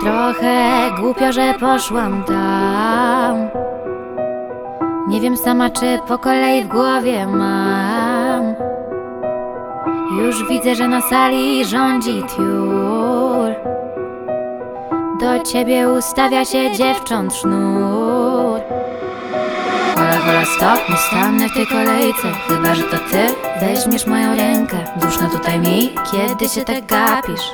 Trochę głupio, że poszłam tam. Nie wiem sama, czy po kolei w głowie mam. Już widzę, że na sali rządzi tiur. Do ciebie ustawia się dziewcząt sznur. Hola, hola, stop, nie stanę w tej kolejce. Chyba, że to ty weźmiesz moją rękę. Duszno tutaj mi, kiedy się tak gapisz.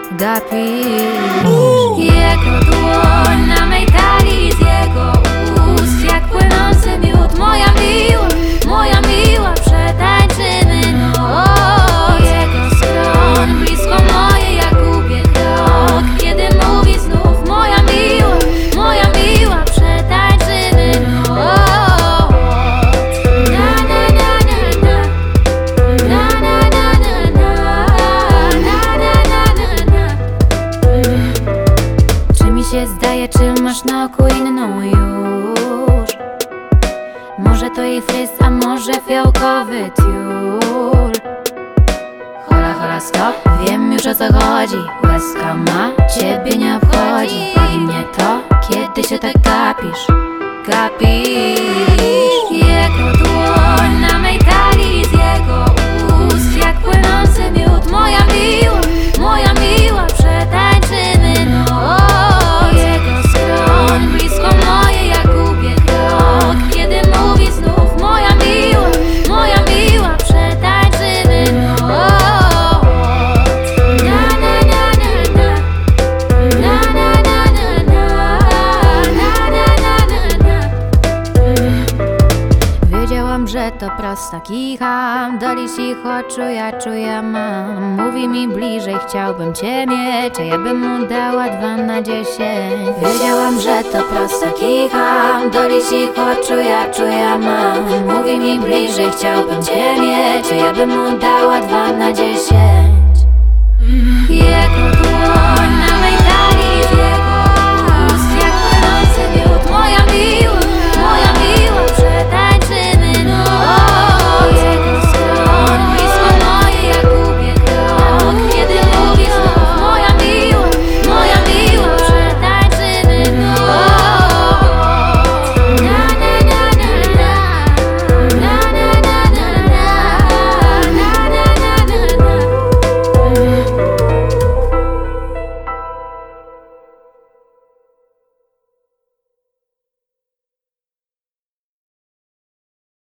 Jego dłoń na mej talii, z jego ust jak płynący miód. Moja miła, przetańczymy noc. Jego skroń blisko moje, jak gubię krok, kiedy mówi znów moja miła, przetańczymy noc. Na na na na na, na na na na na, na na na na. Czy mi się zdaje, czy masz na oku inną już? Może to jej fryz, a może fiołkowy tiul. Hola, hola, stop, wiem już o co chodzi. Łezka ma, ciebie nie obchodzi. Boli mnie to, kiedy się tak gapisz. Jego dłoń na mej talii, z jego ust jak płynący miód. Moja miła, przetańczymy noc. Jego skroń blisko moje, jak gubię krok, kiedy mówi znów moja miła, przetańczymy noc. Na na na na na, na na na na na, na na na na. Wiedziałam, że to prosta, kicham do lisich oczu, ja czuję mam. Mówi mi bliżej, chciałbym cię mieć, a ja bym mu dała 2 na 10. Wiedziałam, że to prosta, kicham do lisich oczu, ja czuję mam. Mówi mi bliżej, chciałbym cię mieć, a ja bym mu dała 2 na 10. Jego